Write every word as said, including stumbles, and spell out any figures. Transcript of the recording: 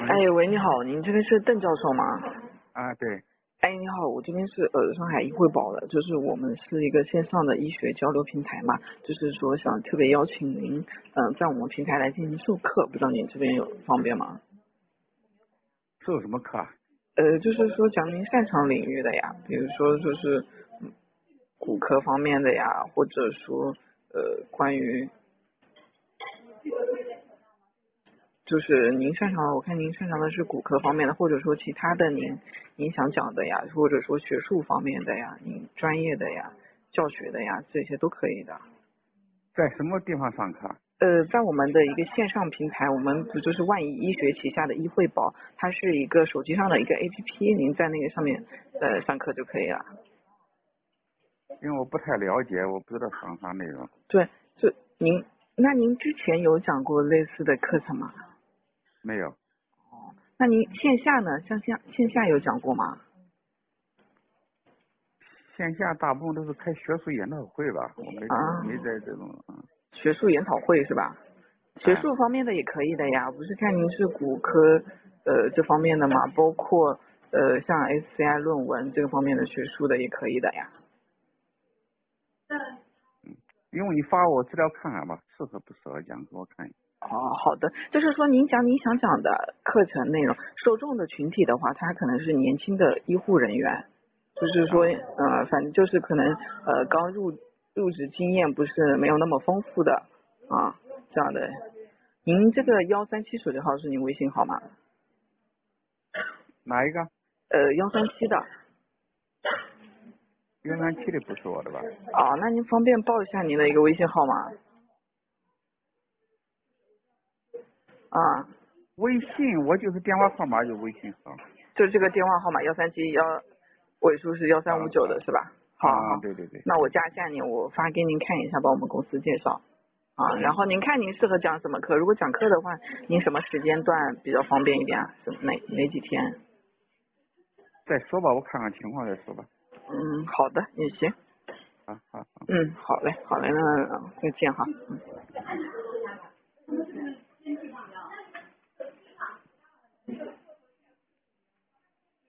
喂， 哎喂，你好，您这边是邓教授吗？ 啊，对， 哎，你好，我这边是呃上海医汇宝的，就是我们是一个线上的医学交流平台嘛，就是说想特别邀请您，嗯、呃，在我们平台来进行授课，不知道您这边有方便吗？ 授什么课啊？ 呃，就是说讲您擅长领域的呀，比如说就是嗯骨科方面的呀，或者说呃关于就是您擅长，我看您擅长的是骨科方面的，或者说其他的您您想讲的呀，或者说学术方面的呀，您专业的呀，教学的呀，这些都可以的。 在什么地方上课？ 呃，在我们的一个线上平台，我们不就是万亿医学旗下的医汇宝，它是一个手机上的一个 A P P，您在那个上面呃上课就可以了。 因为我不太了解，我不知道上啥内容。 对，就您，那您之前有讲过类似的课程吗？ 没有， 那您线下呢？像线线下有讲过吗？ 线下大部分都是开学术研讨会吧，我没啊。 没在这种，嗯， 学术研讨会是吧？学哎， 术方面的也可以的呀，不是看您是骨科呃这方面的嘛，包括呃像 S C I 论文这个方面的学术的也可以的呀。 因为你发我资料看看吧，适合不适合讲，给我看一下。 哦，好的，就是说您讲您想讲的课程内容，受众的群体的话，他可能是年轻的医护人员，就是说啊， 呃反正就是可能呃刚入入职经验不是没有那么丰富的啊这样的。您这个幺三七手机号是您微信号吗？ 哪一个？ 呃幺三七的。 幺三七的不是我的吧？ 哦，那您方便报一下您的一个微信号吗？啊， 微信我就是电话号码就微信号。 就是这个电话号码幺三七幺，尾数是幺啊三五九的是吧？好好啊， 好， 对对对那我对对对。 加一下您，我发给您看一下，把我们公司介绍啊。然后您看您适合讲什么课？如果讲课的话，您什么时间段比较方便一点啊？什么哪哪几天？ 再说吧，我看看情况再说吧。 嗯，好的，也行。 啊，好好。 嗯，好嘞，好嘞，那再见哈。嗯。